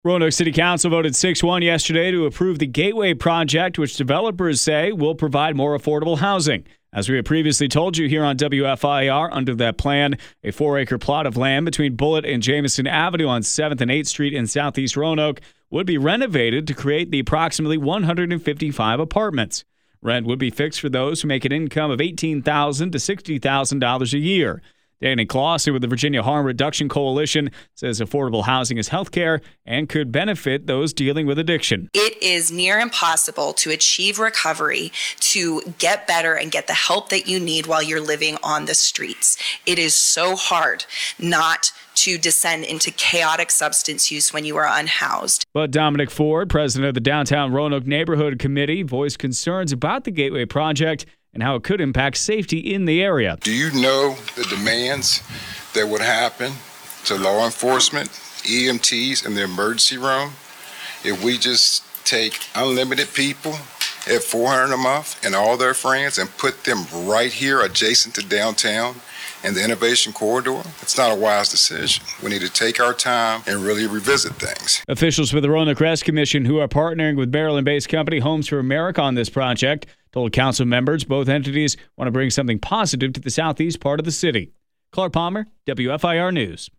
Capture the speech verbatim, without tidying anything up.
Roanoke City Council voted six one yesterday to approve the Gateway project, which developers say will provide more affordable housing. As we have previously told you here on W F I R, under that plan, a four-acre plot of land between Bullitt and Jameson Avenue on seventh and eighth Street in southeast Roanoke would be renovated to create the approximately one hundred fifty-five apartments. Rent would be fixed for those who make an income of eighteen thousand dollars to sixty thousand dollars a year. Danny Clausen with the Virginia Harm Reduction Coalition says affordable housing is health care and could benefit those dealing with addiction. It is near impossible to achieve recovery, to get better and get the help that you need while you're living on the streets. It is so hard not to descend into chaotic substance use when you are unhoused. But Dominic Ford, president of the Downtown Roanoke Neighborhood Committee, voiced concerns about the Gateway project and how it could impact safety in the area. Do you know the demands that would happen to law enforcement, E M Ts in the emergency room if we just take unlimited people at four hundred dollars a month and all their friends and put them right here adjacent to downtown and the innovation corridor? It's not a wise decision. We need to take our time and really revisit things. Officials with the Roanoke Rest Commission, who are partnering with Maryland-based company Homes for America on this project, told council members both entities want to bring something positive to the southeast part of the city. Clark Palmer, W F I R News.